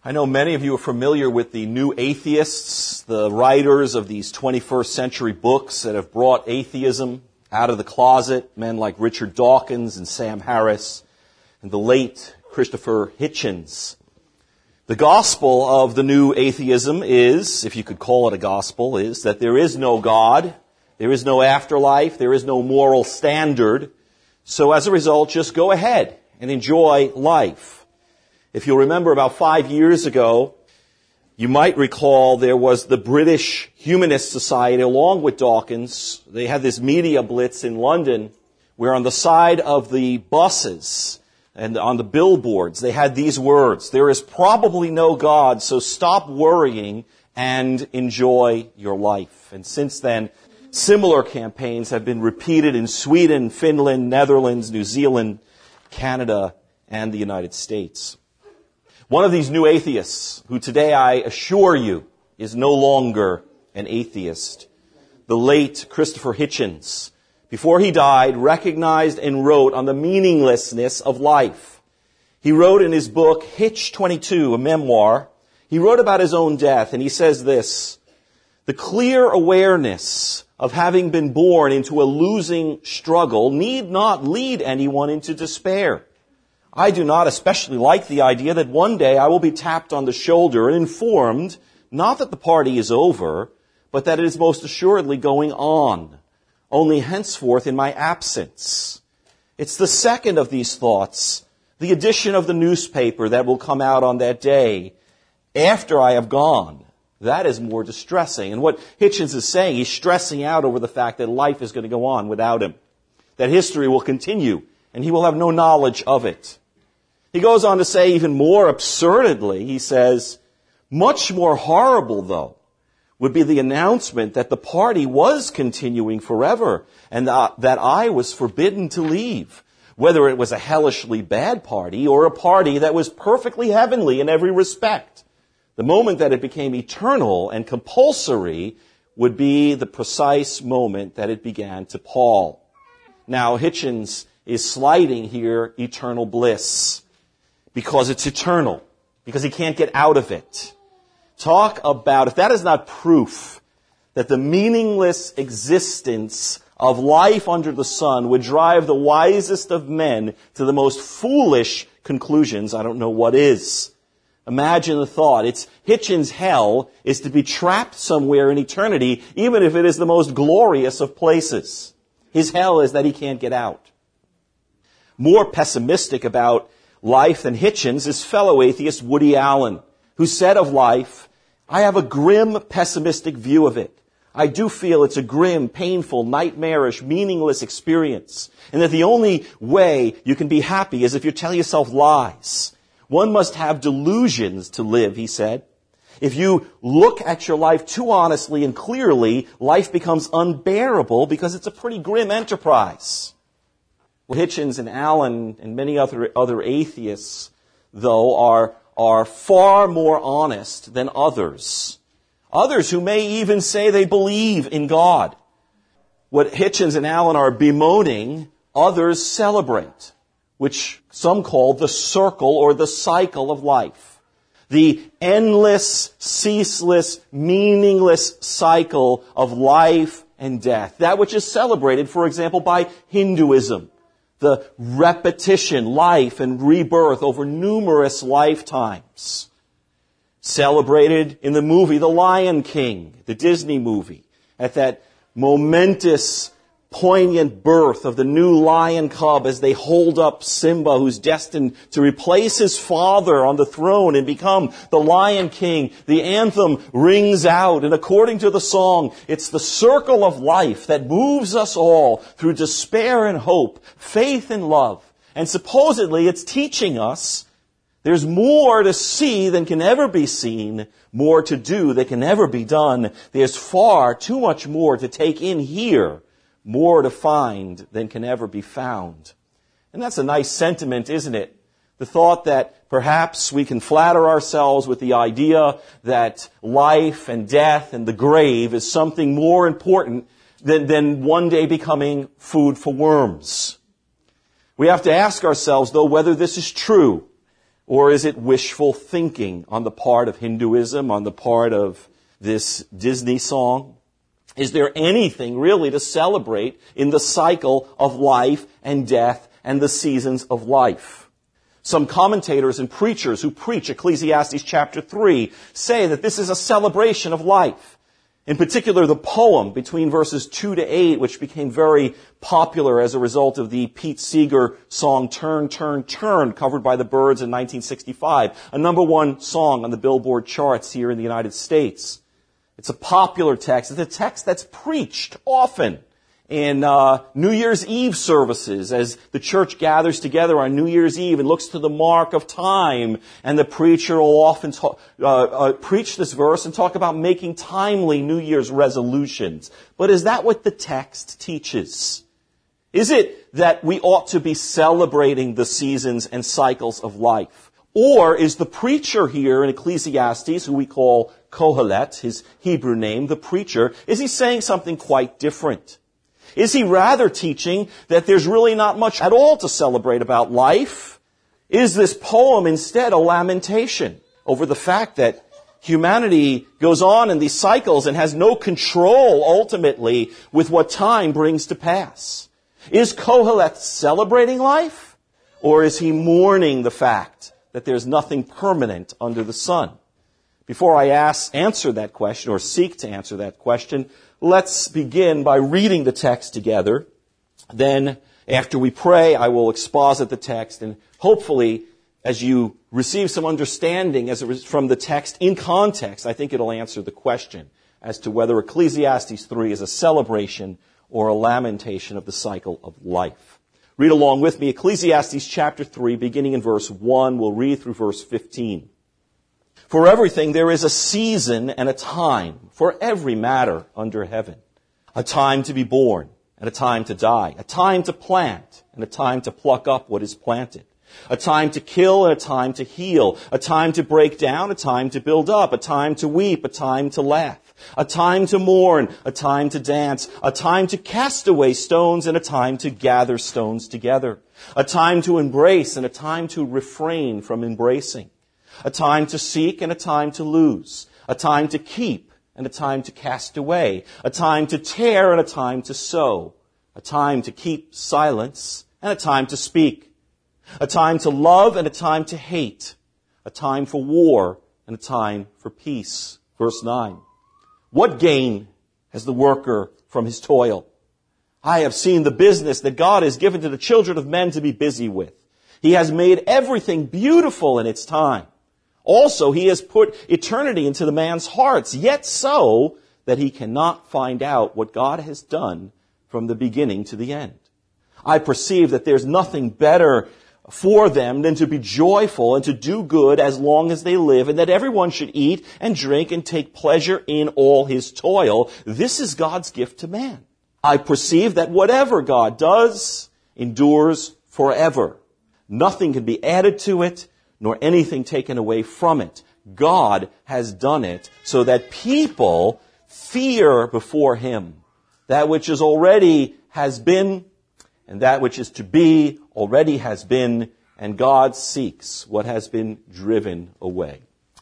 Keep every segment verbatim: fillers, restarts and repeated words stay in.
I know many of you are familiar with the new atheists, the writers of these twenty-first century books that have brought atheism out of the closet, men like Richard Dawkins and Sam Harris, and the late Christopher Hitchens. The gospel of the new atheism is, if you could call it a gospel, is that there is no God, there is no afterlife, there is no moral standard. So as a result, just go ahead and enjoy life. If you'll remember, about five years ago, you might recall there was the British Humanist Society along with Dawkins. They had this media blitz in London where on the side of the buses and on the billboards they had these words: "There is probably no God, so stop worrying and enjoy your life." And since then, similar campaigns have been repeated in Sweden, Finland, Netherlands, New Zealand, Canada, and the United States. One of these new atheists, who today I assure you is no longer an atheist, the late Christopher Hitchens, before he died, recognized and wrote on the meaninglessness of life. He wrote in his book, Hitch twenty-two, a memoir, he wrote about his own death, and he says this: "The clear awareness of having been born into a losing struggle need not lead anyone into despair. I do not especially like the idea that one day I will be tapped on the shoulder and informed, not that the party is over, but that it is most assuredly going on, only henceforth in my absence. It's the second of these thoughts, the edition of the newspaper that will come out on that day, after I have gone. That is more distressing." And what Hitchens is saying, he's stressing out over the fact that life is going to go on without him, that history will continue, and he will have no knowledge of it. He goes on to say even more absurdly, he says, "Much more horrible, though, would be the announcement that the party was continuing forever and that I was forbidden to leave, whether it was a hellishly bad party or a party that was perfectly heavenly in every respect. The moment that it became eternal and compulsory would be the precise moment that it began to pall." Now, Hitchens is slighting here eternal bliss, because it's eternal, because he can't get out of it. Talk about, if that is not proof that the meaningless existence of life under the sun would drive the wisest of men to the most foolish conclusions, I don't know what is. Imagine the thought. It's Hitchens' hell is to be trapped somewhere in eternity, even if it is the most glorious of places. His hell is that he can't get out. More pessimistic about life than Hitchens is fellow atheist Woody Allen, who said of life, "I have a grim, pessimistic view of it. I do feel it's a grim, painful, nightmarish, meaningless experience, and that the only way you can be happy is if you tell yourself lies. One must have delusions to live," he said. "If you look at your life too honestly and clearly, life becomes unbearable because it's a pretty grim enterprise." Well, Hitchens and Allen and many other other atheists, though, are, are far more honest than others. Others who may even say they believe in God. What Hitchens and Allen are bemoaning, others celebrate, which some call the circle or the cycle of life. The endless, ceaseless, meaningless cycle of life and death. That which is celebrated, for example, by Hinduism. The repetition, life and rebirth over numerous lifetimes. Celebrated in the movie The Lion King, the Disney movie, at that momentous, poignant birth of the new lion cub as they hold up Simba, who's destined to replace his father on the throne and become the Lion King. The anthem rings out, and according to the song, it's the circle of life that moves us all through despair and hope, faith and love. And supposedly it's teaching us there's more to see than can ever be seen, more to do that can never be done. There's far too much more to take in here, more to find than can ever be found. And that's a nice sentiment, isn't it? The thought that perhaps we can flatter ourselves with the idea that life and death and the grave is something more important than, than one day becoming food for worms. We have to ask ourselves, though, whether this is true. Or is it wishful thinking on the part of Hinduism, on the part of this Disney song? Is there anything really to celebrate in the cycle of life and death and the seasons of life? Some commentators and preachers who preach Ecclesiastes chapter three say that this is a celebration of life. In particular, the poem between verses two to eight, which became very popular as a result of the Pete Seeger song Turn, Turn, Turn, covered by the Byrds in nineteen sixty-five, a number one song on the Billboard charts here in the United States. It's a popular text. It's a text that's preached often in uh, New Year's Eve services as the church gathers together on New Year's Eve and looks to the mark of time. And the preacher will often talk, uh, uh, preach this verse and talk about making timely New Year's resolutions. But is that what the text teaches? Is it that we ought to be celebrating the seasons and cycles of life? Or is the preacher here in Ecclesiastes, who we call Kohelet, his Hebrew name, the preacher, is he saying something quite different? Is he rather teaching that there's really not much at all to celebrate about life? Is this poem instead a lamentation over the fact that humanity goes on in these cycles and has no control ultimately with what time brings to pass? Is Kohelet celebrating life? Or is he mourning the fact that there's nothing permanent under the sun? Before I ask, answer that question or seek to answer that question, let's begin by reading the text together. Then, after we pray, I will exposit the text, and hopefully, as you receive some understanding as it, from the text in context, I think it'll answer the question as to whether Ecclesiastes three is a celebration or a lamentation of the cycle of life. Read along with me, Ecclesiastes chapter three, beginning in verse one. We'll read through verse fifteen. For everything there is a season and a time for every matter under heaven. A time to be born and a time to die. A time to plant and a time to pluck up what is planted. A time to kill and a time to heal. A time to break down, a time to build up. A time to weep, a time to laugh. A time to mourn, a time to dance. A time to cast away stones and a time to gather stones together. A time to embrace and a time to refrain from embracing. A time to seek and a time to lose. A time to keep and a time to cast away. A time to tear and a time to sow. A time to keep silence and a time to speak. A time to love and a time to hate. A time for war and a time for peace. Verse nine. What gain has the worker from his toil? I have seen the business that God has given to the children of men to be busy with. He has made everything beautiful in its time. Also, he has put eternity into the man's hearts, yet so that he cannot find out what God has done from the beginning to the end. I perceive that there's nothing better for them than to be joyful and to do good as long as they live, and that everyone should eat and drink and take pleasure in all his toil. This is God's gift to man. I perceive that whatever God does endures forever. Nothing can be added to it, nor anything taken away from it. God has done it so that people fear before him. That which is already has been, and that which is to be already has been, and God seeks what has been driven away.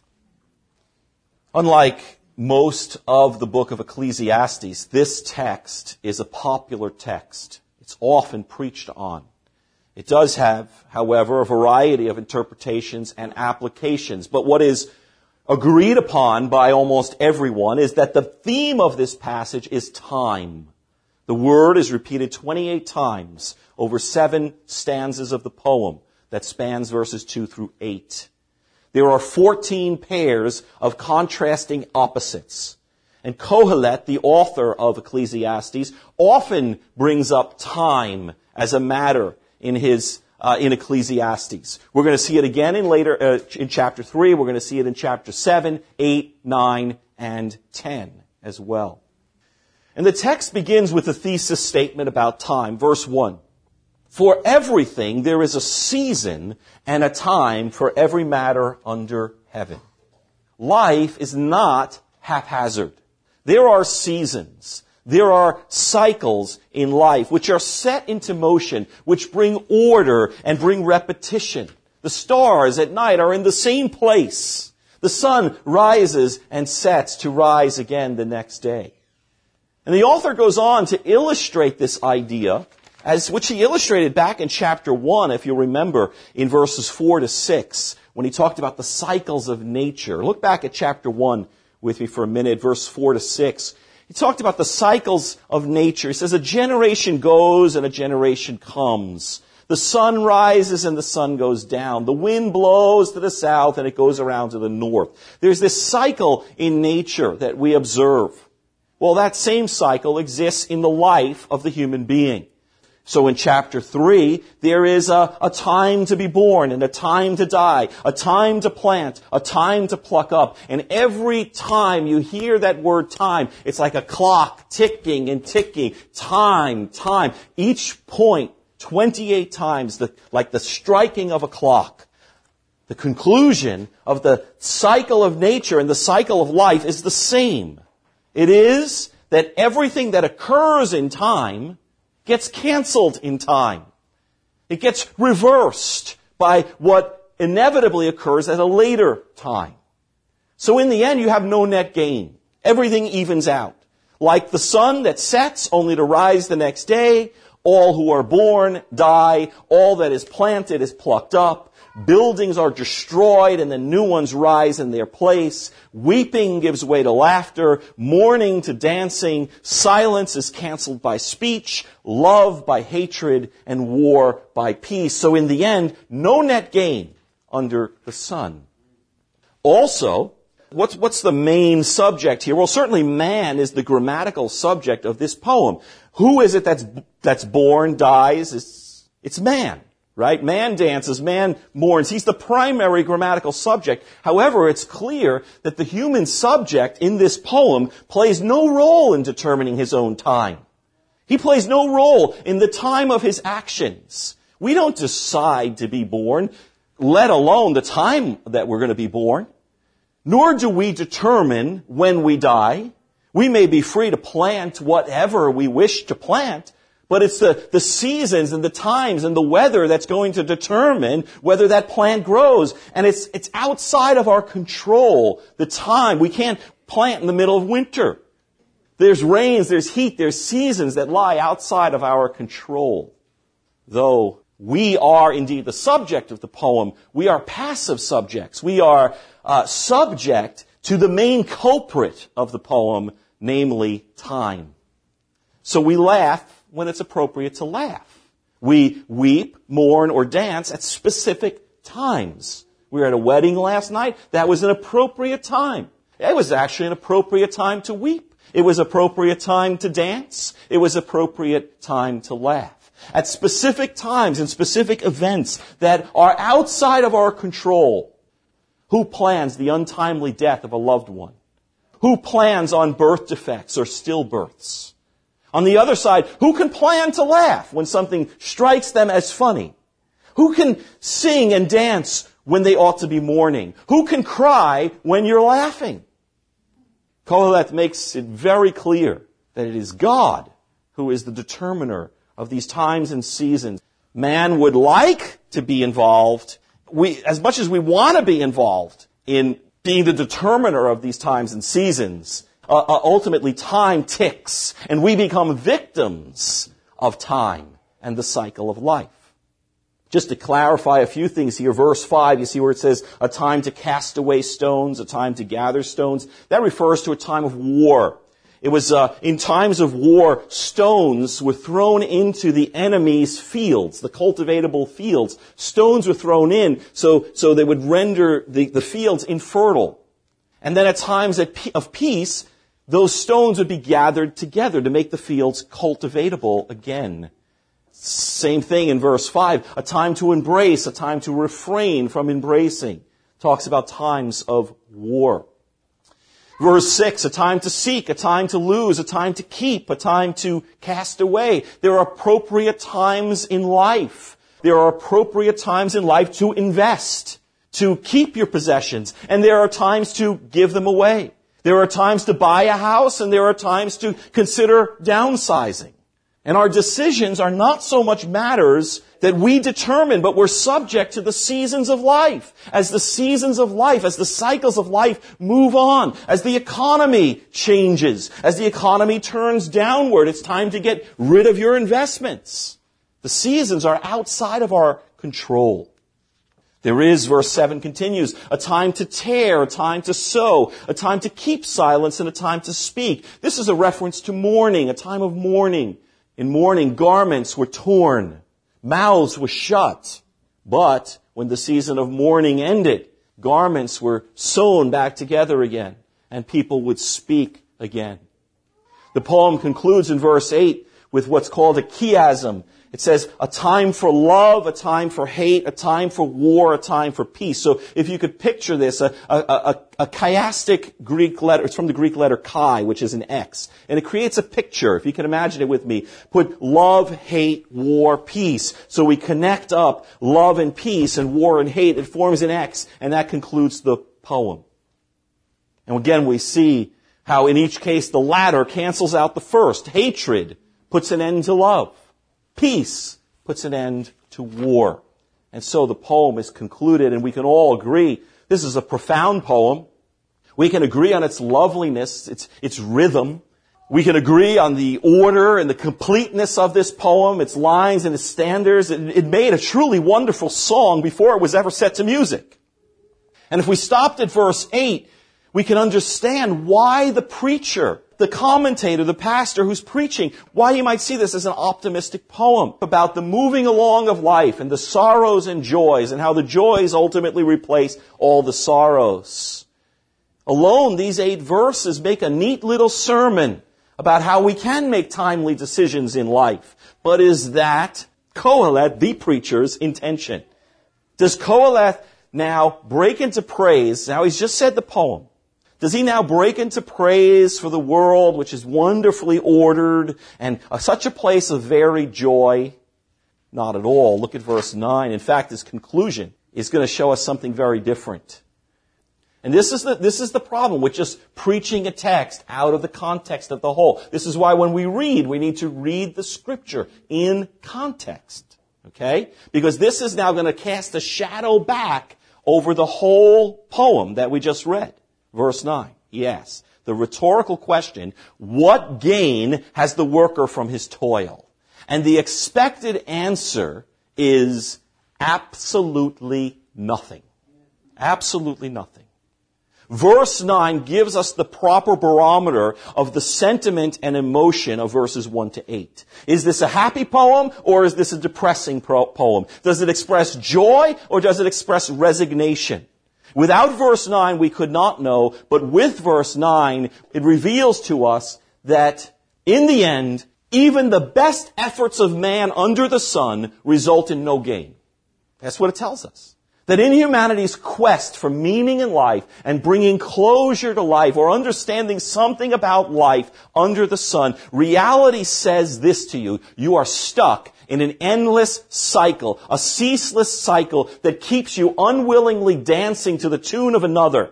Unlike most of the book of Ecclesiastes, this text is a popular text. It's often preached on. It does have, however, a variety of interpretations and applications. But what is agreed upon by almost everyone is that the theme of this passage is time. The word is repeated twenty-eight times over seven stanzas of the poem that spans verses two through eight. There are fourteen pairs of contrasting opposites. And Kohelet, the author of Ecclesiastes, often brings up time as a matter in his uh, in Ecclesiastes. We're going to see it again in later uh, in chapter three. We're going to see it in chapter seven, eight, nine, and ten as well. And the text begins with a thesis statement about time. Verse one. For everything there is a season and a time for every matter under heaven. Life is not haphazard. There are seasons. There are cycles in life which are set into motion, which bring order and bring repetition. The stars at night are in the same place. The sun rises and sets to rise again the next day. And the author goes on to illustrate this idea, as which he illustrated back in chapter one, if you remember, in verses four to six, when he talked about the cycles of nature. Look back at chapter one with me for a minute, verse four to six. He talked about the cycles of nature. He says, a generation goes and a generation comes. The sun rises and the sun goes down. The wind blows to the south and it goes around to the north. There's this cycle in nature that we observe. Well, that same cycle exists in the life of the human being. So in chapter three, there is a, a time to be born and a time to die, a time to plant, a time to pluck up. And every time you hear that word time, it's like a clock ticking and ticking. Time, time. Each point, twenty-eight times, the, like the striking of a clock. The conclusion of the cycle of nature and the cycle of life is the same. It is that everything that occurs in time gets canceled in time. It gets reversed by what inevitably occurs at a later time. So in the end, you have no net gain. Everything evens out. Like the sun that sets only to rise the next day, all who are born die, all that is planted is plucked up, buildings are destroyed and then new ones rise in their place, weeping gives way to laughter, mourning to dancing, silence is canceled by speech, love by hatred, and war by peace. So in the end, no net gain under the sun. Also, what's, what's the main subject here? Well, certainly man is the grammatical subject of this poem. Who is it that's, that's born, dies? It's, it's man, right? Man dances, man mourns. He's the primary grammatical subject. However, it's clear that the human subject in this poem plays no role in determining his own time. He plays no role in the time of his actions. We don't decide to be born, let alone the time that we're going to be born. Nor do we determine when we die. We may be free to plant whatever we wish to plant, but it's the, the seasons and the times and the weather that's going to determine whether that plant grows. And it's, it's outside of our control, the time. We can't plant in the middle of winter. There's rains, there's heat, there's seasons that lie outside of our control. Though we are indeed the subject of the poem, we are passive subjects. We are uh, subject to the main culprit of the poem, namely time. So we laugh when it's appropriate to laugh. We weep, mourn, or dance at specific times. We were at a wedding last night. That was an appropriate time. It was actually an appropriate time to weep. It was appropriate time to dance. It was appropriate time to laugh. At specific times and specific events that are outside of our control. Who plans the untimely death of a loved one? Who plans on birth defects or stillbirths? On the other side, who can plan to laugh when something strikes them as funny? Who can sing and dance when they ought to be mourning? Who can cry when you're laughing? Kohelet makes it very clear that it is God who is the determiner of these times and seasons. Man would like to be involved. We, as much as we want to be involved in being the determiner of these times and seasons, uh, uh, ultimately time ticks and we become victims of time and the cycle of life. Just to clarify a few things here, verse five, you see where it says, a time to cast away stones, a time to gather stones. That refers to a time of war. It was uh, in times of war, stones were thrown into the enemy's fields, the cultivatable fields. Stones were thrown in so, so they would render the, the fields infertile. And then at times of peace, those stones would be gathered together to make the fields cultivatable again. Same thing in verse five, a time to embrace, a time to refrain from embracing. Talks about times of war. Verse six, a time to seek, a time to lose, a time to keep, a time to cast away. There are appropriate times in life. There are appropriate times in life to invest, to keep your possessions, and there are times to give them away. There are times to buy a house, and there are times to consider downsizing. And our decisions are not so much matters that we determine, but we're subject to the seasons of life. As the seasons of life, as the cycles of life move on, as the economy changes, as the economy turns downward, it's time to get rid of your investments. The seasons are outside of our control. There is, verse seven continues, a time to tear, a time to sow, a time to keep silence, and a time to speak. This is a reference to mourning, a time of mourning. In mourning, garments were torn, mouths were shut. But when the season of mourning ended, garments were sewn back together again, and people would speak again. The poem concludes in verse eight with what's called a chiasm. It says, a time for love, a time for hate, a time for war, a time for peace. So if you could picture this, a, a, a, a chiastic Greek letter, it's from the Greek letter chi, which is an X. And it creates a picture, if you can imagine it with me. Put love, hate, war, peace. So we connect up love and peace and war and hate. It forms an X, and that concludes the poem. And again, we see how in each case the latter cancels out the first. Hatred puts an end to love. Peace puts an end to war. And so the poem is concluded, and we can all agree this is a profound poem. We can agree on its loveliness, its, its rhythm. We can agree on the order and the completeness of this poem, its lines and its stanzas. It, it made a truly wonderful song before it was ever set to music. And if we stopped at verse eight, we can understand why the preacher, the commentator, the pastor who's preaching, why you might see this as an optimistic poem about the moving along of life and the sorrows and joys and how the joys ultimately replace all the sorrows. Alone, these eight verses make a neat little sermon about how we can make timely decisions in life. But is that Qoheleth, the preacher's, intention? Does Qoheleth now break into praise? Now he's just said the poem. Does he now break into praise for the world, which is wonderfully ordered and such a place of varied joy? Not at all. Look at verse nine. In fact, his conclusion is going to show us something very different. And this is the, this is the problem with just preaching a text out of the context of the whole. This is why when we read, we need to read the Scripture in context. Okay? Because this is now going to cast a shadow back over the whole poem that we just read. Verse nine, he asks the rhetorical question, what gain has the worker from his toil? And the expected answer is absolutely nothing. Absolutely nothing. Verse nine gives us the proper barometer of the sentiment and emotion of verses one to eight. Is this a happy poem or is this a depressing pro- poem? Does it express joy or does it express resignation? Without verse nine, we could not know, but with verse nine, it reveals to us that in the end, even the best efforts of man under the sun result in no gain. That's what it tells us. That in humanity's quest for meaning in life and bringing closure to life or understanding something about life under the sun, reality says this to you. You are stuck in an endless cycle, a ceaseless cycle that keeps you unwillingly dancing to the tune of another.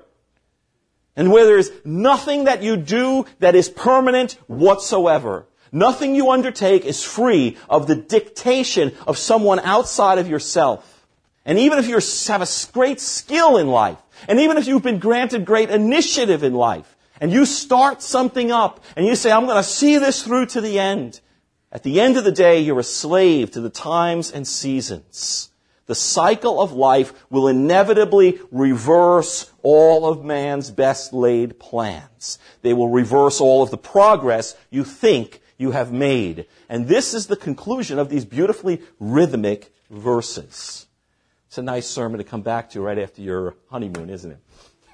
And where there is nothing that you do that is permanent whatsoever. Nothing you undertake is free of the dictation of someone outside of yourself. And even if you have a great skill in life, and even if you've been granted great initiative in life, and you start something up, and you say, I'm going to see this through to the end, at the end of the day, you're a slave to the times and seasons. The cycle of life will inevitably reverse all of man's best laid plans. They will reverse all of the progress you think you have made. And this is the conclusion of these beautifully rhythmic verses. It's a nice sermon to come back to right after your honeymoon, isn't it?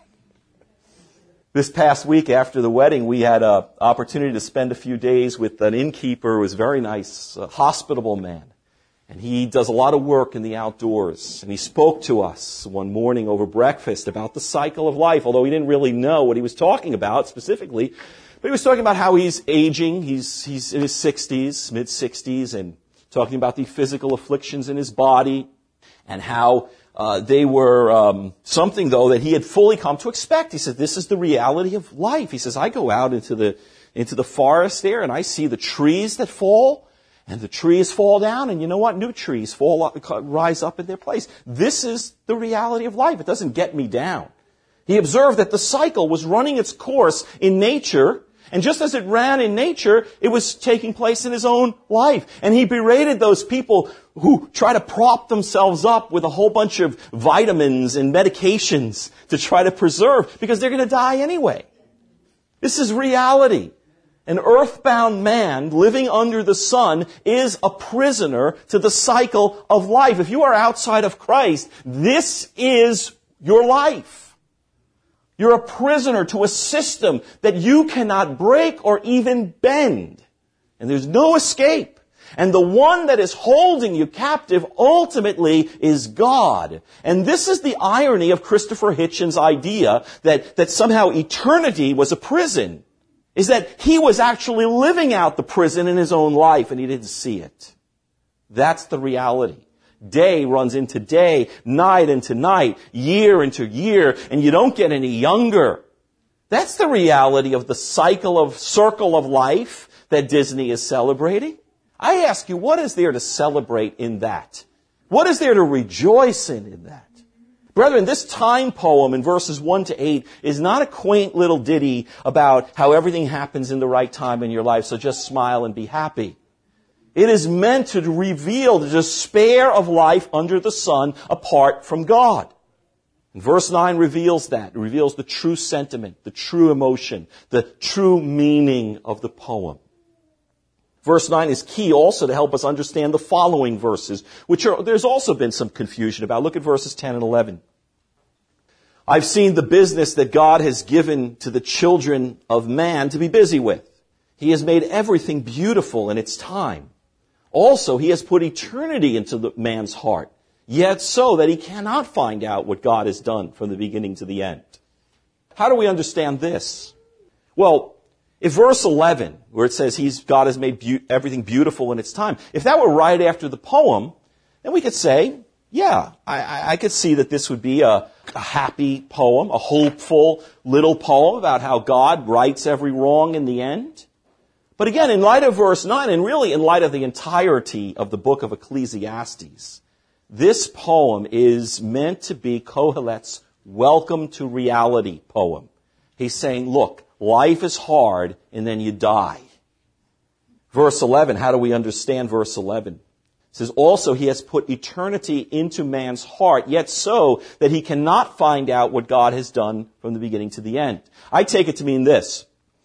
This past week after the wedding, we had an opportunity to spend a few days with an innkeeper who was a very nice, uh, hospitable man. And he does a lot of work in the outdoors. And he spoke to us one morning over breakfast about the cycle of life, although he didn't really know what he was talking about specifically. But he was talking about how he's aging. He's, he's in his sixties, mid-sixties, and talking about the physical afflictions in his body and how Uh, they were um, something, though, that he had fully come to expect. He said, this is the reality of life. He says, I go out into the into the forest there, and I see the trees that fall, And the trees fall down, and you know what? New trees fall up, rise up in their place. This is the reality of life. It doesn't get me down. He observed that the cycle was running its course in nature, and just as it ran in nature, it was taking place in his own life. And he berated those people who try to prop themselves up with a whole bunch of vitamins and medications to try to preserve, because they're going to die anyway. This is reality. An earthbound man living under the sun is a prisoner to the cycle of life. If you are outside of Christ, this is your life. You're a prisoner to a system that you cannot break or even bend. And there's no escape. And the one that is holding you captive ultimately is God. And this is the irony of Christopher Hitchens' idea that, that somehow eternity was a prison. Is that he was actually living out the prison in his own life and he didn't see it. That's the reality. Day runs into day, night into night, year into year, and you don't get any younger. That's the reality of the cycle of circle of life that Disney is celebrating. I ask you, what is there to celebrate in that? What is there to rejoice in in that? Brethren, this time poem in verses one to eight is not a quaint little ditty about how everything happens in the right time in your life, so just smile and be happy. It is meant to reveal the despair of life under the sun apart from God. And verse nine reveals that. It reveals the true sentiment, the true emotion, the true meaning of the poem. Verse nine is key also to help us understand the following verses, which are, there's also been some confusion about. Look at verses ten and eleven. I've seen the business that God has given to the children of man to be busy with. He has made everything beautiful in its time. Also, he has put eternity into the man's heart, yet so that he cannot find out what God has done from the beginning to the end. How do we understand this? Well, if verse eleven, where it says he's, God has made be- everything beautiful in its time, if that were right after the poem, then we could say, yeah, I, I could see that this would be a, a happy poem, a hopeful little poem about how God rights every wrong in the end. But again, in light of verse nine, and really in light of the entirety of the book of Ecclesiastes, this poem is meant to be Kohelet's welcome to reality poem. He's saying, look, life is hard and then you die. Verse eleven, how do we understand verse eleven? It says, also he has put eternity into man's heart, yet so that he cannot find out what God has done from the beginning to the end. I take it to mean this.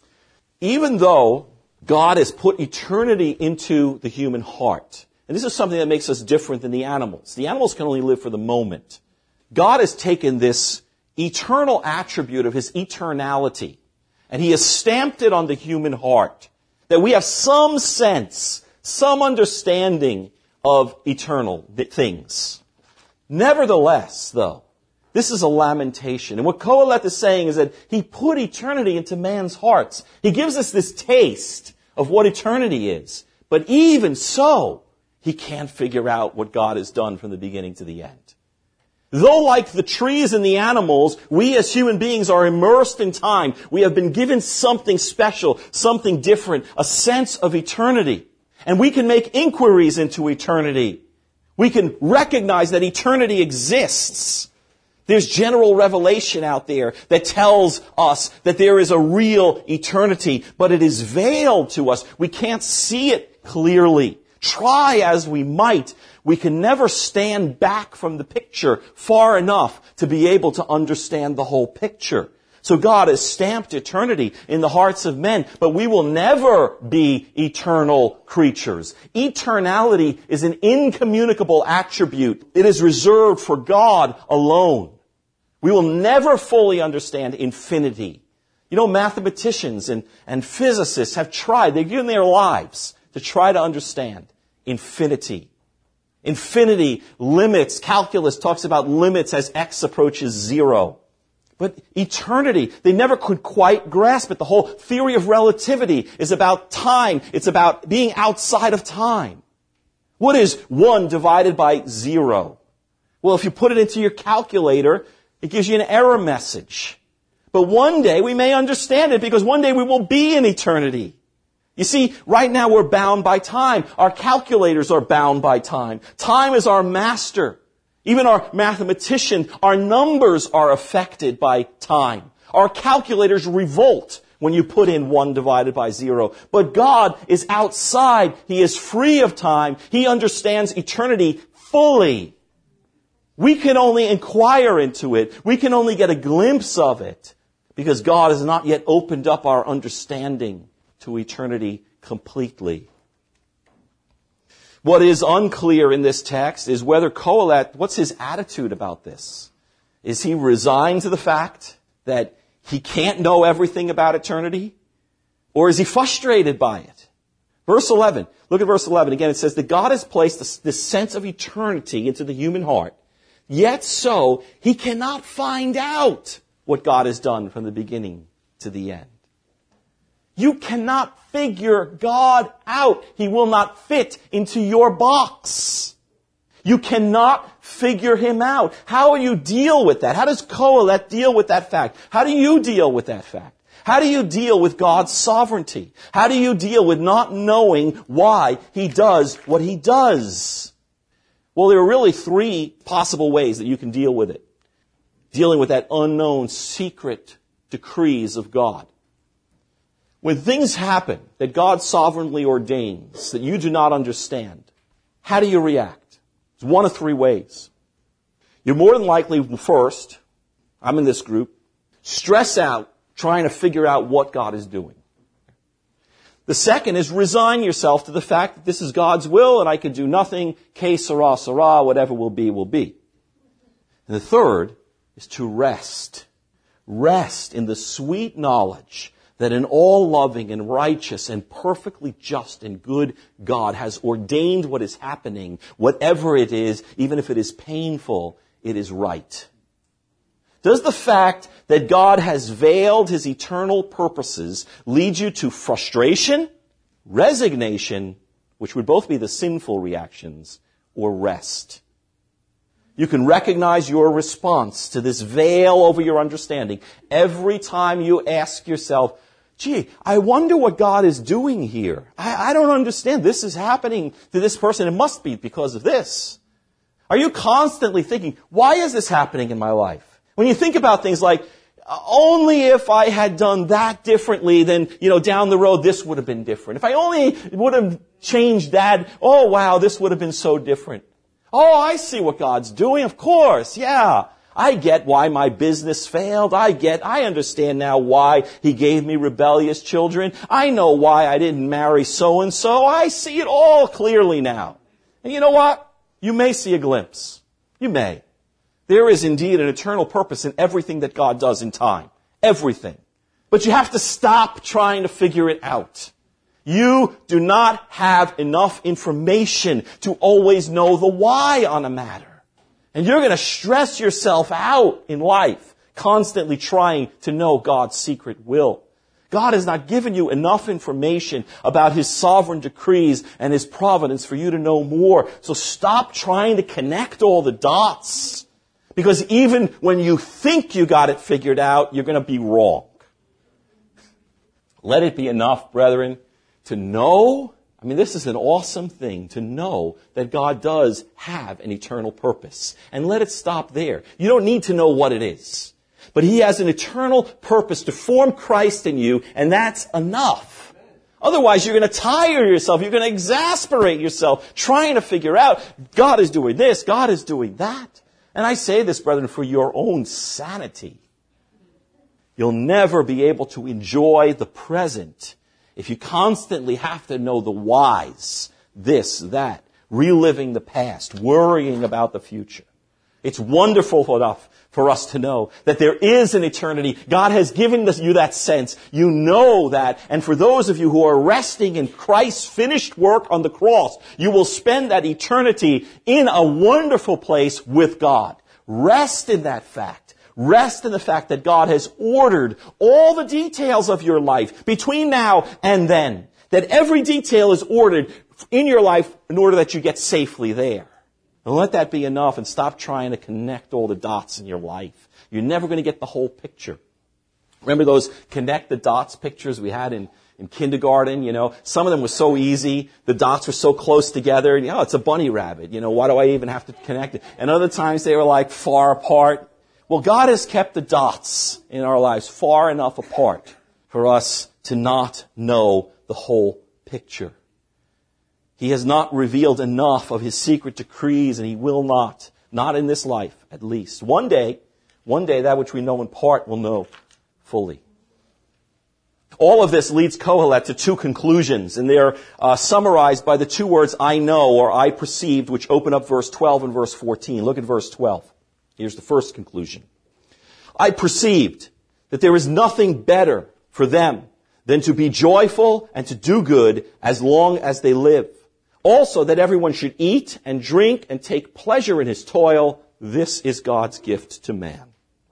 Even though God has put eternity into the human heart, and this is something that makes us different than the animals. The animals can only live for the moment. God has taken this eternal attribute of his eternality, and he has stamped it on the human heart, that we have some sense, some understanding of eternal things. Nevertheless, though, this is a lamentation. And what Kohelet is saying is that he put eternity into man's hearts. He gives us this taste of what eternity is. But even so, he can't figure out what God has done from the beginning to the end. Though like the trees and the animals, we as human beings are immersed in time. We have been given something special, something different, a sense of eternity. And we can make inquiries into eternity. We can recognize that eternity exists. There's general revelation out there that tells us that there is a real eternity, but it is veiled to us. We can't see it clearly. Try as we might, we can never stand back from the picture far enough to be able to understand the whole picture. So God has stamped eternity in the hearts of men, but we will never be eternal creatures. Eternality is an incommunicable attribute. It is reserved for God alone. We will never fully understand infinity. You know, mathematicians and, and physicists have tried, they've given their lives to try to understand infinity. Infinity limits, calculus talks about limits as x approaches zero. But eternity, they never could quite grasp it. The whole theory of relativity is about time. It's about being outside of time. What is one divided by zero? Well, if you put it into your calculator, it gives you an error message. But one day we may understand it because one day we will be in eternity. You see, right now we're bound by time. Our calculators are bound by time. Time is our master. Even our mathematician, our numbers are affected by time. Our calculators revolt when you put in one divided by zero. But God is outside. He is free of time. He understands eternity fully. We can only inquire into it. We can only get a glimpse of it because God has not yet opened up our understanding to eternity completely. What is unclear in this text is whether Kohelet, what's his attitude about this? Is he resigned to the fact that he can't know everything about eternity? Or is he frustrated by it? Verse eleven, look at verse eleven. Again, it says that God has placed this, this sense of eternity into the human heart. Yet so, he cannot find out what God has done from the beginning to the end. You cannot figure God out. He will not fit into your box. You cannot figure him out. How do you deal with that? How does Kohelet deal with that fact? How do you deal with that fact? How do you deal with God's sovereignty? How do you deal with not knowing why he does what he does? Well, there are really three possible ways that you can deal with it. Dealing with that unknown secret decrees of God. When things happen that God sovereignly ordains that you do not understand, how do you react? It's one of three ways. You're more than likely, first, I'm in this group, stress out trying to figure out what God is doing. The second is resign yourself to the fact that this is God's will and I can do nothing, que sera, sera, whatever will be, will be. And the third is to rest. Rest in the sweet knowledge that an all-loving and righteous and perfectly just and good God has ordained what is happening, whatever it is, even if it is painful, it is right. Does the fact that God has veiled his eternal purposes lead you to frustration, resignation, which would both be the sinful reactions, or rest? You can recognize your response to this veil over your understanding every time you ask yourself, gee, I wonder what God is doing here. I, I don't understand. This is happening to this person. It must be because of this. Are you constantly thinking, why is this happening in my life? When you think about things like, only if I had done that differently, then, you know, down the road, this would have been different. If I only would have changed that, oh wow, this would have been so different. Oh, I see what God's doing. Of course, yeah. I get why my business failed. I get, I understand now why he gave me rebellious children. I know why I didn't marry so-and-so. I see it all clearly now. And you know what? You may see a glimpse. You may. There is indeed an eternal purpose in everything that God does in time. Everything. But you have to stop trying to figure it out. You do not have enough information to always know the why on a matter. And you're going to stress yourself out in life, constantly trying to know God's secret will. God has not given you enough information about his sovereign decrees and his providence for you to know more. So stop trying to connect all the dots. Because even when you think you got it figured out, you're going to be wrong. Let it be enough, brethren, to know, I mean, this is an awesome thing, to know that God does have an eternal purpose. And let it stop there. You don't need to know what it is. But he has an eternal purpose to form Christ in you, and that's enough. Otherwise, you're going to tire yourself. You're going to exasperate yourself trying to figure out, God is doing this, God is doing that. And I say this, brethren, for your own sanity. You'll never be able to enjoy the present if you constantly have to know the whys, this, that, reliving the past, worrying about the future. It's wonderful enough for us to know that there is an eternity. God has given you that sense. You know that. And for those of you who are resting in Christ's finished work on the cross, you will spend that eternity in a wonderful place with God. Rest in that fact. Rest in the fact that God has ordered all the details of your life between now and then. That every detail is ordered in your life in order that you get safely there. And let that be enough and stop trying to connect all the dots in your life. You're never going to get the whole picture. Remember those connect the dots pictures we had in, in kindergarten, you know. Some of them were so easy. The dots were so close together. You know, it's a bunny rabbit. You know, why do I even have to connect it? And other times they were like far apart. Well, God has kept the dots in our lives far enough apart for us to not know the whole picture. He has not revealed enough of His secret decrees, and He will not. Not in this life, at least. One day, one day that which we know in part we'll know fully. All of this leads Kohelet to two conclusions, and they're uh, summarized by the two words I know or I perceived, which open up verse twelve and verse fourteen. Look at verse twelve. Here's the first conclusion. I perceived that there is nothing better for them than to be joyful and to do good as long as they live. Also that everyone should eat and drink and take pleasure in his toil. This is God's gift to man.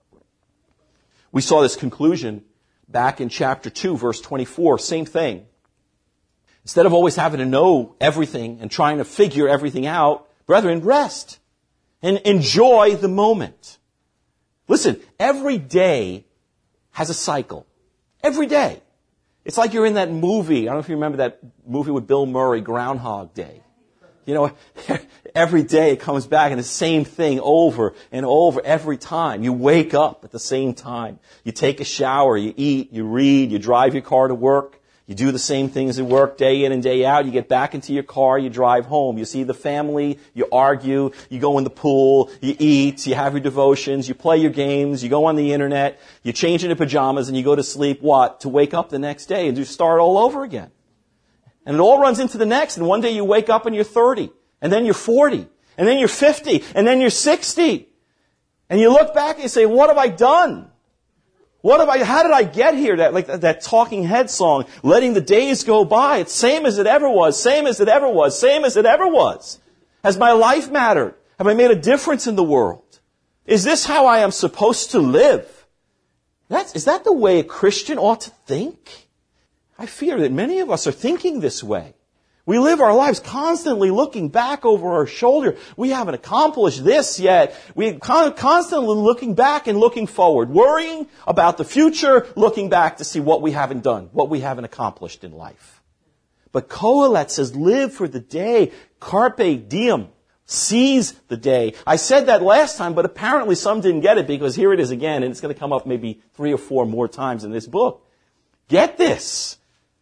We saw this conclusion back in chapter two, verse twenty-four. Same thing. Instead of always having to know everything and trying to figure everything out, brethren, rest and enjoy the moment. Listen, every day has a cycle. Every day. It's like you're in that movie. I don't know if you remember that movie with Bill Murray, Groundhog Day. You know, every day it comes back and the same thing over and over every time. You wake up at the same time. You take a shower, you eat, you read, you drive your car to work. You do the same things at work day in and day out. You get back into your car, you drive home. You see the family, you argue, you go in the pool, you eat, you have your devotions, you play your games, you go on the internet, you change into pajamas and you go to sleep, what? To wake up the next day and just start all over again. And it all runs into the next, and one day you wake up and you're thirty, and then you're forty, and then you're fifty, and then you're sixty. And you look back and you say, what have I done? What have I, how did I get here? That, like that Talking Head song, letting the days go by. It's same as it ever was, same as it ever was, same as it ever was. Has my life mattered? Have I made a difference in the world? Is this how I am supposed to live? That's, is that the way a Christian ought to think? I fear that many of us are thinking this way. We live our lives constantly looking back over our shoulder. We haven't accomplished this yet. We're constantly looking back and looking forward, worrying about the future, looking back to see what we haven't done, what we haven't accomplished in life. But Kohelet says, live for the day. Carpe diem. Seize the day. I said that last time, but apparently some didn't get it because here it is again, and it's going to come up maybe three or four more times in this book. Get this.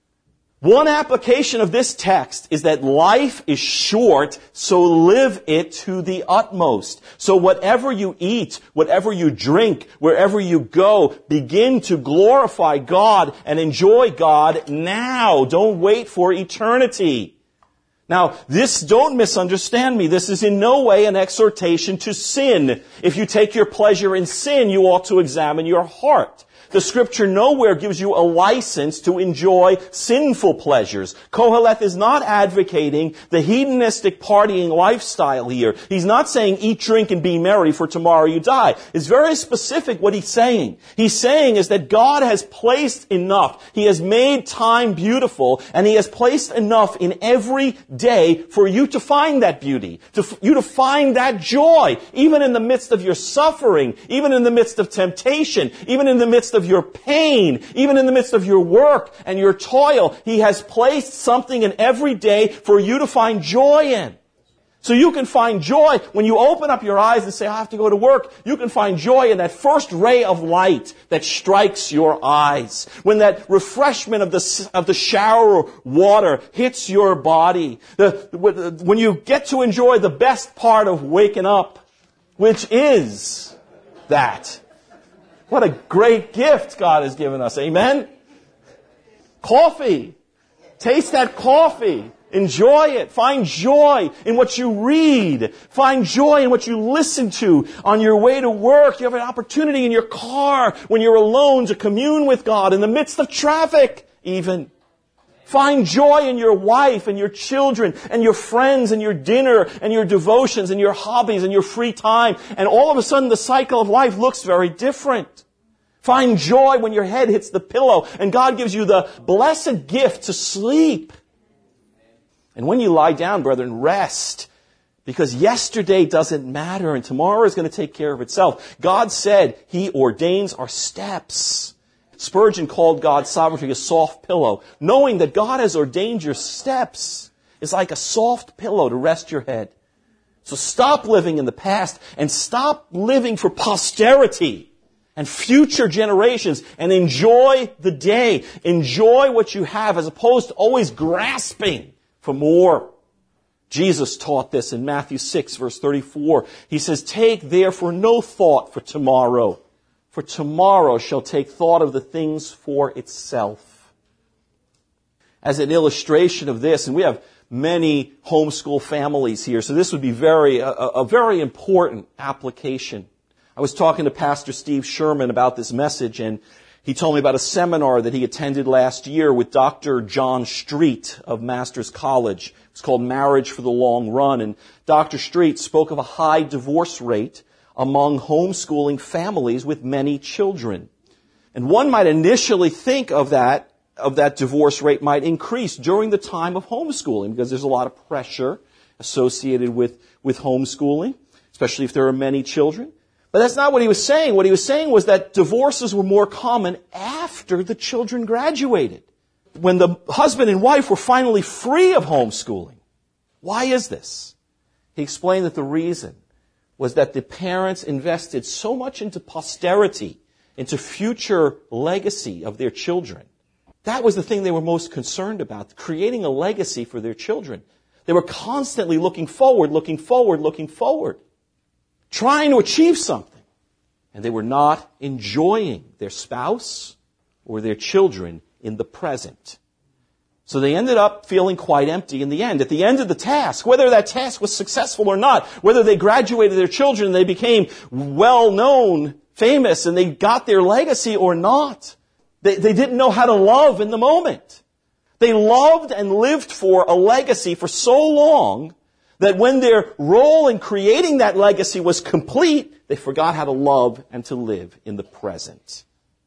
One application of this text is that life is short, so live it to the utmost. So whatever you eat, whatever you drink, wherever you go, begin to glorify God and enjoy God now. Don't wait for eternity. Now, this, don't misunderstand me. This is in no way an exhortation to sin. If you take your pleasure in sin, you ought to examine your heart. The Scripture nowhere gives you a license to enjoy sinful pleasures. Kohelet is not advocating the hedonistic partying lifestyle here. He's not saying eat, drink, and be merry, for tomorrow you die. It's very specific what he's saying. He's saying is that God has placed enough. He has made time beautiful, and He has placed enough in every day for you to find that beauty, to you to find that joy, even in the midst of your suffering, even in the midst of temptation, even in the midst of of your pain, even in the midst of your work and your toil. He has placed something in every day for you to find joy in. So you can find joy when you open up your eyes and say, I have to go to work. You can find joy in that first ray of light that strikes your eyes. When that refreshment of the, of the shower water hits your body. The, when you get to enjoy the best part of waking up, which is that. What a great gift God has given us. Amen? Coffee. Taste that coffee. Enjoy it. Find joy in what you read. Find joy in what you listen to on your way to work. You have an opportunity in your car when you're alone to commune with God in the midst of traffic even. Find joy in your wife and your children and your friends and your dinner and your devotions and your hobbies and your free time. And all of a sudden the cycle of life looks very different. Find joy when your head hits the pillow and God gives you the blessed gift to sleep. And when you lie down, brethren, rest. Because yesterday doesn't matter and tomorrow is going to take care of itself. God said He ordains our steps. Spurgeon called God's sovereignty a soft pillow. Knowing that God has ordained your steps is like a soft pillow to rest your head. So stop living in the past and stop living for posterity and future generations and enjoy the day. Enjoy what you have as opposed to always grasping for more. Jesus taught this in Matthew six, verse thirty-four. He says, "Take therefore no thought for tomorrow, for tomorrow shall take thought of the things for itself." As an illustration of this, and we have many homeschool families here, so this would be very a, a very important application. I was talking to Pastor Steve Sherman about this message, and he told me about a seminar that he attended last year with Doctor John Street of Masters College. It's called Marriage for the Long Run, and Doctor Street spoke of a high divorce rate among homeschooling families with many children. And one might initially think of that of that divorce rate might increase during the time of homeschooling because there's a lot of pressure associated with, with homeschooling, especially if there are many children. But that's not what he was saying. What he was saying was that divorces were more common after the children graduated, when the husband and wife were finally free of homeschooling. Why is this? He explained that the reason was that the parents invested so much into posterity, into future legacy of their children. That was the thing they were most concerned about, creating a legacy for their children. They were constantly looking forward, looking forward, looking forward, trying to achieve something. And they were not enjoying their spouse or their children in the present. So they ended up feeling quite empty in the end. At the end of the task, whether that task was successful or not, whether they graduated their children and they became well-known, famous, and they got their legacy or not, They, they didn't know how to love in the moment. They loved and lived for a legacy for so long that when their role in creating that legacy was complete, they forgot how to love and to live in the present.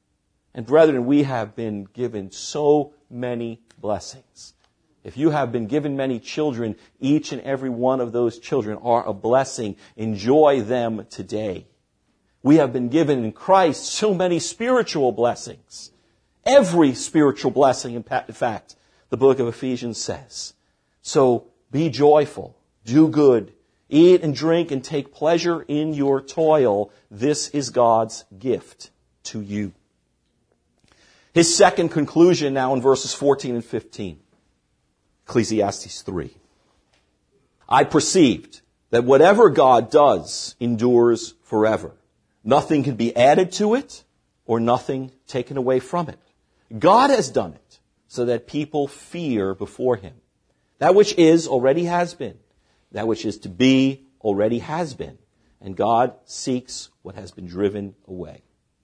And brethren, we have been given so many blessings. If you have been given many children, each and every one of those children are a blessing. Enjoy them today. We have been given in Christ so many spiritual blessings. Every spiritual blessing, in fact, the book of Ephesians says. So be joyful, do good, eat and drink and take pleasure in your toil. This is God's gift to you. His second conclusion now in verses fourteen and fifteen. Ecclesiastes three. I perceived that whatever God does endures forever. Nothing can be added to it or nothing taken away from it. God has done it so that people fear before Him. That which is already has been. That which is to be already has been. And God seeks what has been driven away.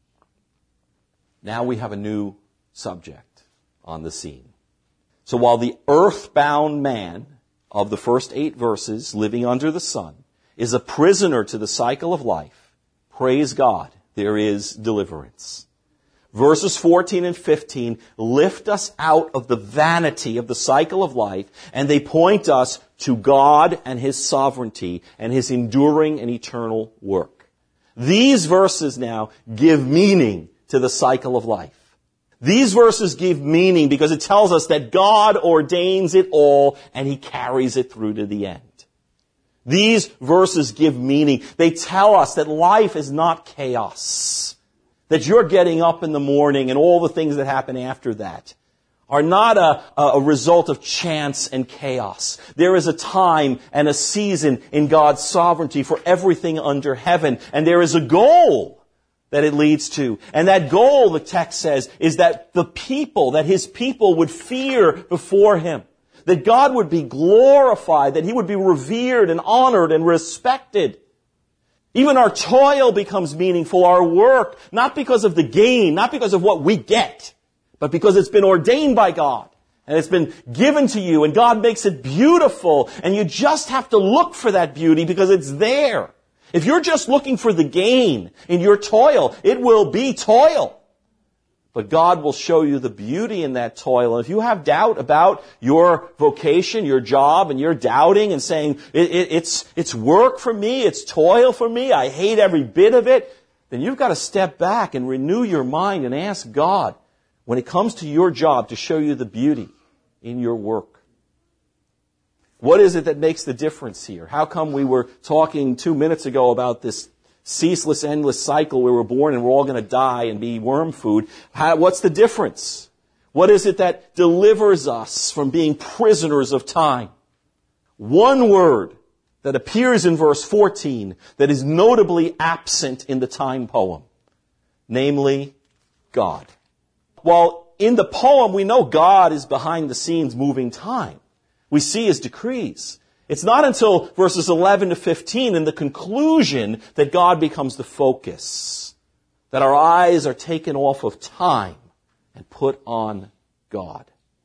Now we have a new subject on the scene. So while the earthbound man of the first eight verses, living under the sun, is a prisoner to the cycle of life, praise God, there is deliverance. Verses fourteen and fifteen lift us out of the vanity of the cycle of life, and they point us to God and His sovereignty and His enduring and eternal work. These verses now give meaning to the cycle of life. These verses give meaning because it tells us that God ordains it all and He carries it through to the end. These verses give meaning. They tell us that life is not chaos. That you're getting up in the morning and all the things that happen after that are not a, a result of chance and chaos. There is a time and a season in God's sovereignty for everything under heaven. And there is a goal that it leads to. And that goal, the text says, is that the people, that His people would fear before Him. That God would be glorified, that He would be revered and honored and respected. Even our toil becomes meaningful, our work, not because of the gain, not because of what we get, but because it's been ordained by God, and it's been given to you, and God makes it beautiful, and you just have to look for that beauty because it's there. If you're just looking for the gain in your toil, it will be toil. But God will show you the beauty in that toil. And if you have doubt about your vocation, your job, and you're doubting and saying, it, it, it's, it's work for me, it's toil for me, I hate every bit of it, then you've got to step back and renew your mind and ask God, when it comes to your job, to show you the beauty in your work. What is it that makes the difference here? How come we were talking two minutes ago about this ceaseless, endless cycle where we're born and we're all going to die and be worm food? How, what's the difference? What is it that delivers us from being prisoners of time? One word that appears in verse fourteen that is notably absent in the time poem, namely God. While in the poem we know God is behind the scenes moving time. We see His decrees. It's not until verses eleven to fifteen in the conclusion that God becomes the focus, that our eyes are taken off of time and put on God.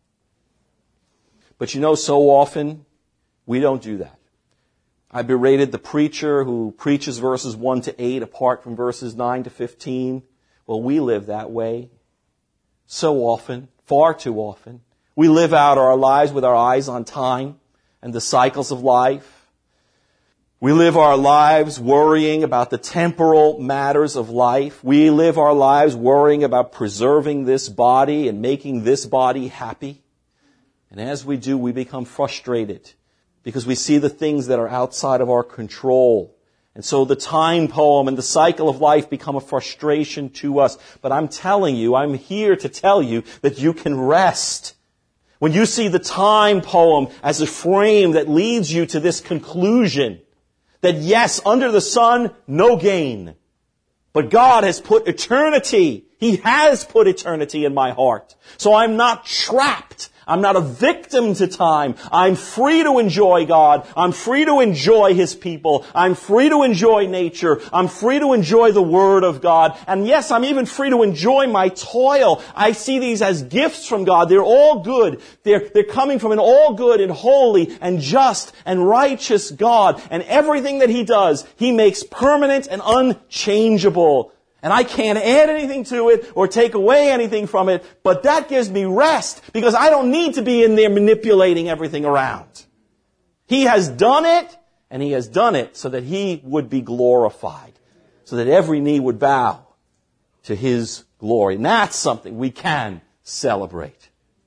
But you know, so often we don't do that. I berated the preacher who preaches verses one to eight apart from verses nine to fifteen. Well, we live that way so often, far too often. We live out our lives with our eyes on time and the cycles of life. We live our lives worrying about the temporal matters of life. We live our lives worrying about preserving this body and making this body happy. And as we do, we become frustrated because we see the things that are outside of our control. And so the time poem and the cycle of life become a frustration to us. But I'm telling you, I'm here to tell you that you can rest. When you see the time poem as a frame that leads you to this conclusion, that yes, under the sun, no gain. But God has put eternity. He has put eternity in my heart. So I'm not trapped. I'm not a victim to time. I'm free to enjoy God. I'm free to enjoy His people. I'm free to enjoy nature. I'm free to enjoy the Word of God. And yes, I'm even free to enjoy my toil. I see these as gifts from God. They're all good. They're, they're coming from an all good and holy and just and righteous God. And everything that He does, He makes permanent and unchangeable. And I can't add anything to it or take away anything from it, but that gives me rest because I don't need to be in there manipulating everything around. He has done it, and He has done it so that He would be glorified, so that every knee would bow to His glory. And that's something we can celebrate.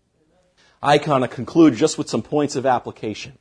I kind of conclude just with some points of application.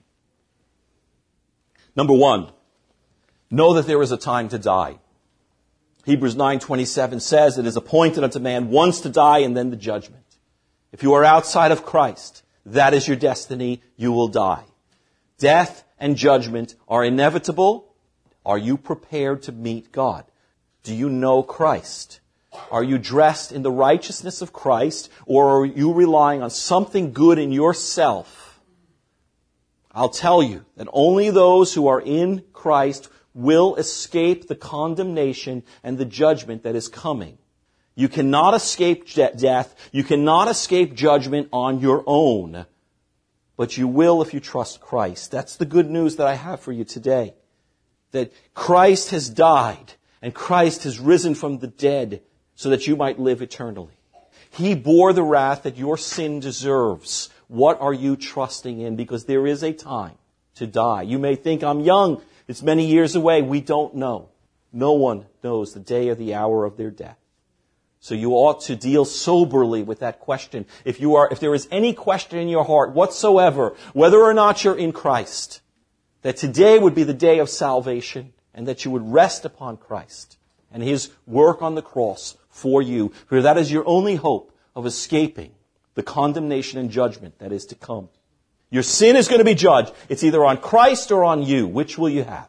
Number one, know that there is a time to die. Hebrews nine twenty-seven says it is appointed unto man once to die and then the judgment. If you are outside of Christ, that is your destiny. You will die. Death and judgment are inevitable. Are you prepared to meet God? Do you know Christ? Are you dressed in the righteousness of Christ, or are you relying on something good in yourself? I'll tell you that only those who are in Christ will escape the condemnation and the judgment that is coming. You cannot escape death. You cannot escape judgment on your own. But you will if you trust Christ. That's the good news that I have for you today. That Christ has died and Christ has risen from the dead so that you might live eternally. He bore the wrath that your sin deserves. What are you trusting in? Because there is a time to die. You may think, I'm young. It's many years away. We don't know. No one knows the day or the hour of their death. So you ought to deal soberly with that question. If you are, if there is any question in your heart whatsoever, whether or not you're in Christ, that today would be the day of salvation and that you would rest upon Christ and His work on the cross for you, for that is your only hope of escaping the condemnation and judgment that is to come. Your sin is going to be judged. It's either on Christ or on you. Which will you have?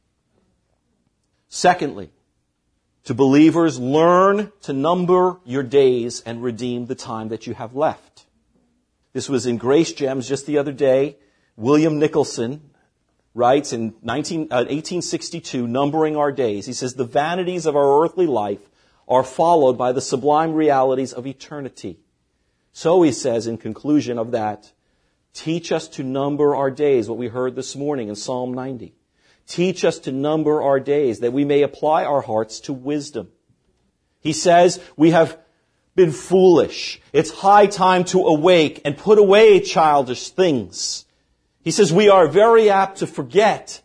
Secondly, to believers, learn to number your days and redeem the time that you have left. This was in Grace Gems just the other day. William Nicholson writes in eighteen sixty-two, Numbering Our Days. He says, the vanities of our earthly life are followed by the sublime realities of eternity. So he says in conclusion of that, teach us to number our days, what we heard this morning in Psalm ninety. Teach us to number our days, that we may apply our hearts to wisdom. He says, we have been foolish. It's high time to awake and put away childish things. He says, we are very apt to forget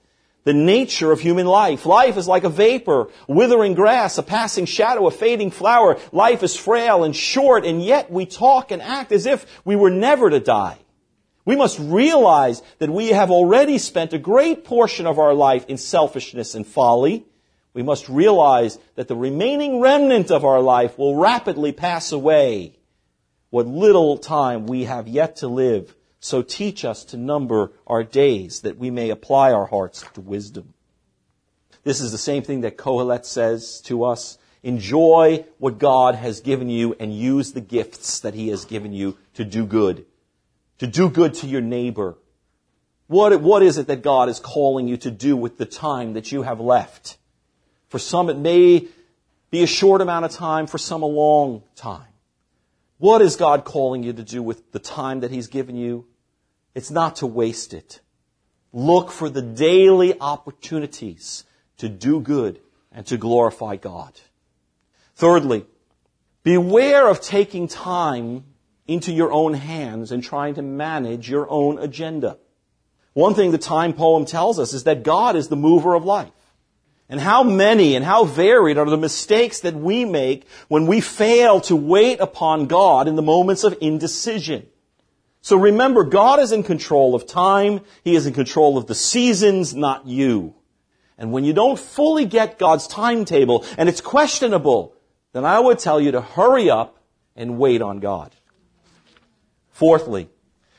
the nature of human life. Life is like a vapor, withering grass, a passing shadow, a fading flower. Life is frail and short, and yet we talk and act as if we were never to die. We must realize that we have already spent a great portion of our life in selfishness and folly. We must realize that the remaining remnant of our life will rapidly pass away. What little time we have yet to live, so teach us to number our days, that we may apply our hearts to wisdom. This is the same thing that Kohelet says to us. Enjoy what God has given you and use the gifts that He has given you to do good. To do good to your neighbor. What, what is it that God is calling you to do with the time that you have left? For some it may be a short amount of time, for some a long time. What is God calling you to do with the time that He's given you? It's not to waste it. Look for the daily opportunities to do good and to glorify God. Thirdly, beware of taking time into your own hands and trying to manage your own agenda. One thing the Time poem tells us is that God is the mover of life. And how many and how varied are the mistakes that we make when we fail to wait upon God in the moments of indecision. So remember, God is in control of time. He is in control of the seasons, not you. And when you don't fully get God's timetable and it's questionable, then I would tell you to hurry up and wait on God. Fourthly,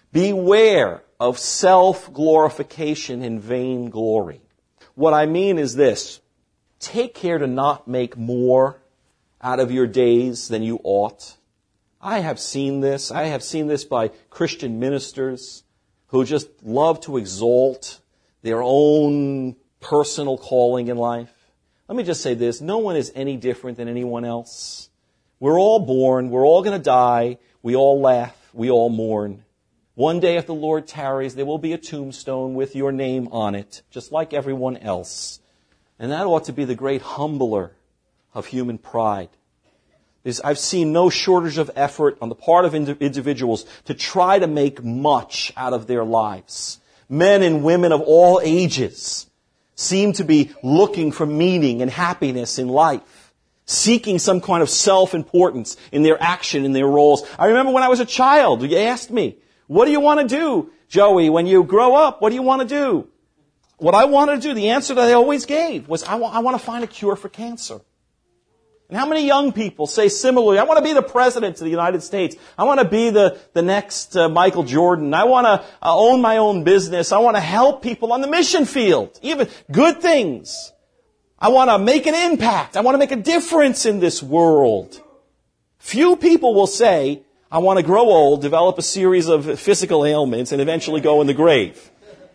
beware of self-glorification and vainglory. What I mean is this. Take care to not make more out of your days than you ought. I have seen this. I have seen this by Christian ministers who just love to exalt their own personal calling in life. Let me just say this. No one is any different than anyone else. We're all born. We're all going to die. We all laugh. We all mourn. One day, if the Lord tarries, there will be a tombstone with your name on it, just like everyone else. And that ought to be the great humbler of human pride. Because I've seen no shortage of effort on the part of individuals to try to make much out of their lives. Men and women of all ages seem to be looking for meaning and happiness in life, seeking some kind of self-importance in their action, in their roles. I remember when I was a child, you asked me, what do you want to do, Joey, when you grow up? What do you want to do? What I wanted to do, the answer that I always gave was, I want, I want to find a cure for cancer. And how many young people say similarly, I want to be the president of the United States. I want to be the, the next uh, Michael Jordan. I want to uh, own my own business. I want to help people on the mission field. Even good things. I want to make an impact. I want to make a difference in this world. Few people will say, I want to grow old, develop a series of physical ailments, and eventually go in the grave.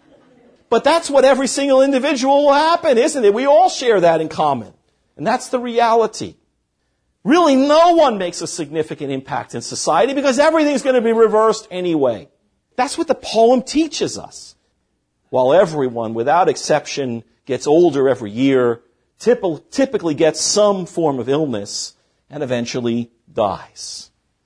But that's what every single individual will happen, isn't it? We all share that in common. And that's the reality. Really, no one makes a significant impact in society because everything's going to be reversed anyway. That's what the poem teaches us. While everyone, without exception, gets older every year, typically gets some form of illness, and eventually dies.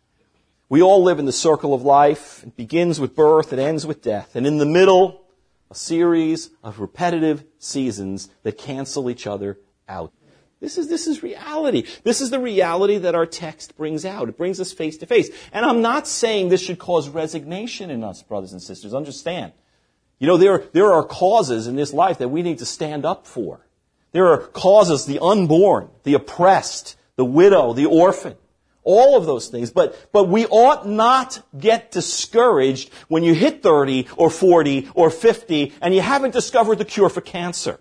We all live in the circle of life. It begins with birth, it ends with death. And in the middle, a series of repetitive seasons that cancel each other out. This is, this is reality. This is the reality that our text brings out. It brings us face to face. And I'm not saying this should cause resignation in us, brothers and sisters. Understand. You know, there, there are causes in this life that we need to stand up for. There are causes, the unborn, the oppressed, the widow, the orphan. All of those things. But, but we ought not get discouraged when you hit thirty or forty or fifty and you haven't discovered the cure for cancer.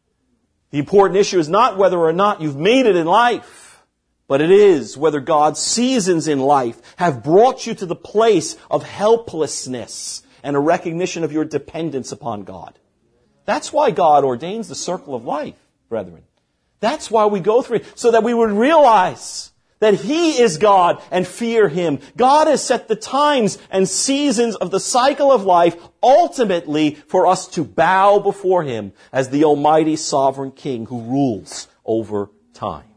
The important issue is not whether or not you've made it in life, but it is whether God's seasons in life have brought you to the place of helplessness and a recognition of your dependence upon God. That's why God ordains the circle of life, brethren. That's why we go through it, so that we would realize that He is God and fear Him. God has set the times and seasons of the cycle of life ultimately for us to bow before Him as the Almighty Sovereign King who rules over time.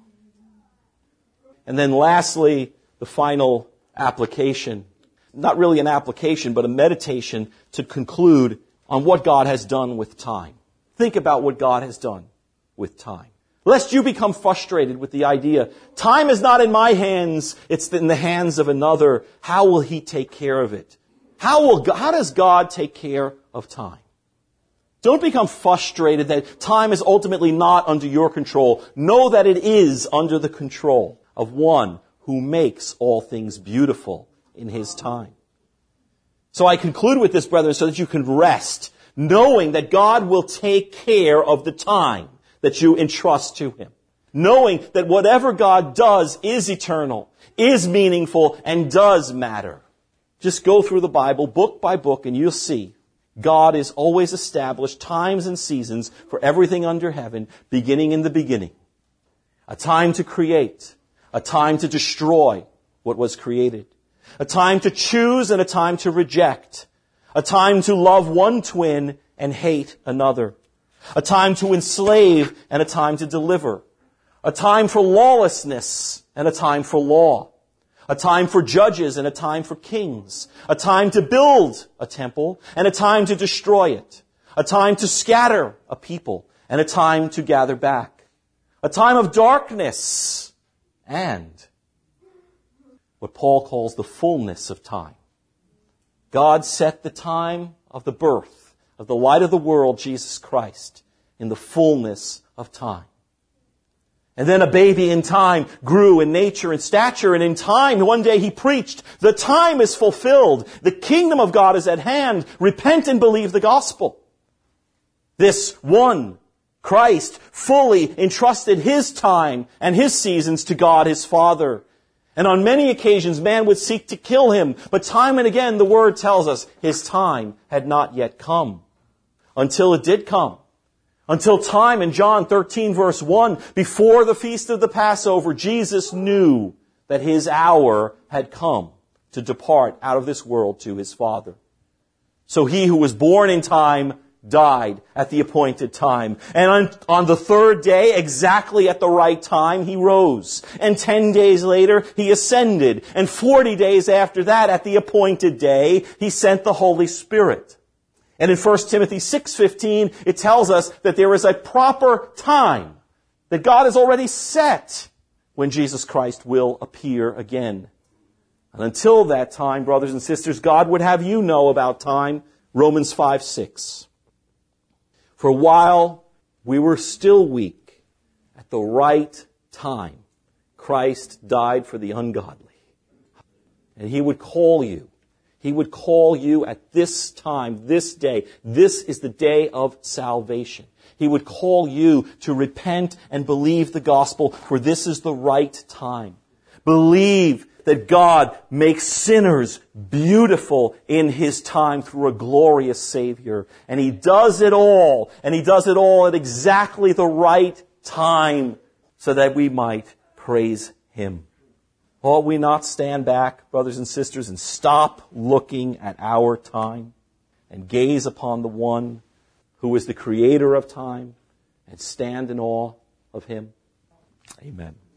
And then lastly, the final application. Not really an application, but a meditation to conclude on what God has done with time. Think about what God has done with time. Lest you become frustrated with the idea, time is not in my hands, it's in the hands of another. How will He take care of it? How will God, how does God take care of time? Don't become frustrated that time is ultimately not under your control. Know that it is under the control of one who makes all things beautiful in His time. So I conclude with this, brethren, so that you can rest, knowing that God will take care of the time that you entrust to Him. Knowing that whatever God does is eternal, is meaningful, and does matter. Just go through the Bible book by book and you'll see God is always established times and seasons for everything under heaven, beginning in the beginning. A time to create, a time to destroy what was created, a time to choose and a time to reject, a time to love one twin and hate another, a time to enslave and a time to deliver, a time for lawlessness and a time for law, a time for judges and a time for kings, a time to build a temple and a time to destroy it, a time to scatter a people and a time to gather back, a time of darkness and what Paul calls the fullness of time. God set the time of the birth of the light of the world, Jesus Christ, in the fullness of time. And then a baby in time grew in nature and stature, and in time, one day he preached, the time is fulfilled. The kingdom of God is at hand. Repent and believe the gospel. This one, Christ, fully entrusted His time and His seasons to God, His Father. And on many occasions, man would seek to kill Him. But time and again, the Word tells us His time had not yet come. Until it did come. Until time in John thirteen verse one, before the feast of the Passover, Jesus knew that His hour had come to depart out of this world to His Father. So He who was born in time died at the appointed time. And on, on the third day, exactly at the right time, He rose. And ten days later, He ascended. And forty days after that, at the appointed day, He sent the Holy Spirit. And in First Timothy six fifteen, it tells us that there is a proper time that God has already set when Jesus Christ will appear again. And until that time, brothers and sisters, God would have you know about time. Romans five six. For while we were still weak, at the right time, Christ died for the ungodly. And He would call you. He would call you at this time, this day. This is the day of salvation. He would call you to repent and believe the gospel, for this is the right time. Believe that God makes sinners beautiful in His time through a glorious Savior. And He does it all, and He does it all at exactly the right time so that we might praise Him. Ought we not stand back, brothers and sisters, and stop looking at our time and gaze upon the one who is the creator of time and stand in awe of Him? Amen.